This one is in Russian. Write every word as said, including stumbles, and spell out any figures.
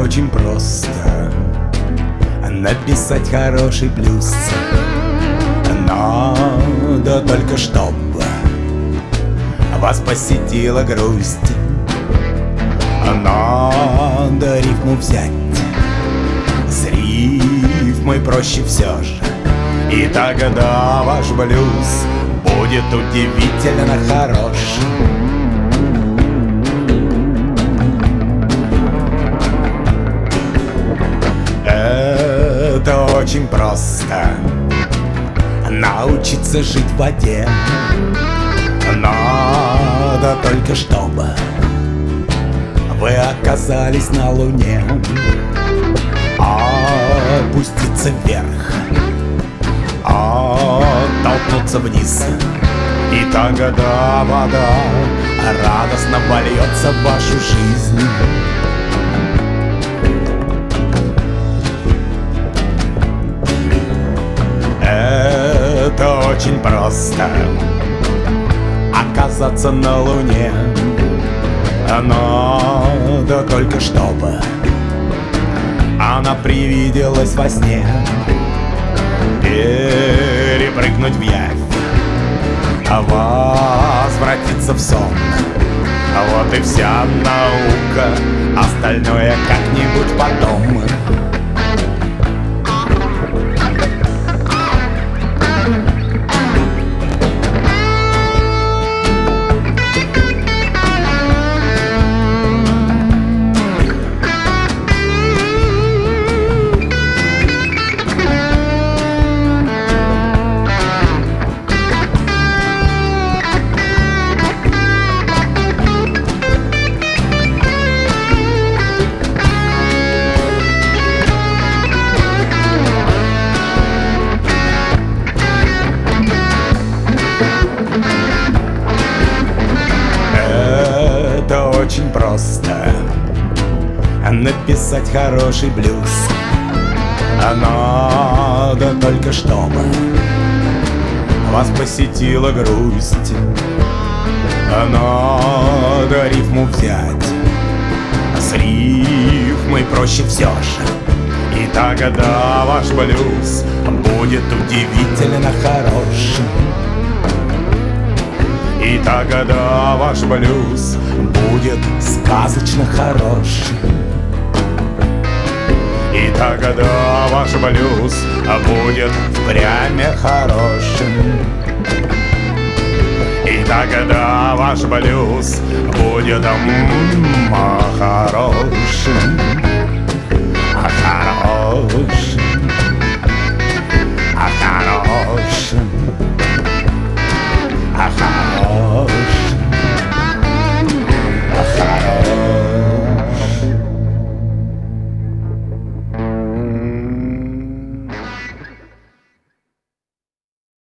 очень просто написать хороший блюз. Надо только чтобы вас посетила грусть. Надо рифму взять, с рифмой проще все же, и тогда ваш блюз будет удивительно хорош. Это очень просто научиться жить в воде. Надо только чтобы вы оказались на Луне, опуститься вверх, оттолкнуться вниз, и тогда вода радостно вольется в вашу жизнь. Это очень просто оказаться на Луне. Надо только чтобы она привиделась во сне, перепрыгнуть в явь, возвратиться в сон. Вот и вся наука, остальное как-нибудь потом. Очень просто написать хороший блюз. Надо только чтобы вас посетила грусть. Надо рифму взять, с рифмой проще все же, и тогда ваш блюз будет удивительно хорош. И тогда ваш блюз будет сказочно хорош. И тогда ваш блюз будет впрямь хорошим. И тогда ваш блюз будет м-м, хорошим.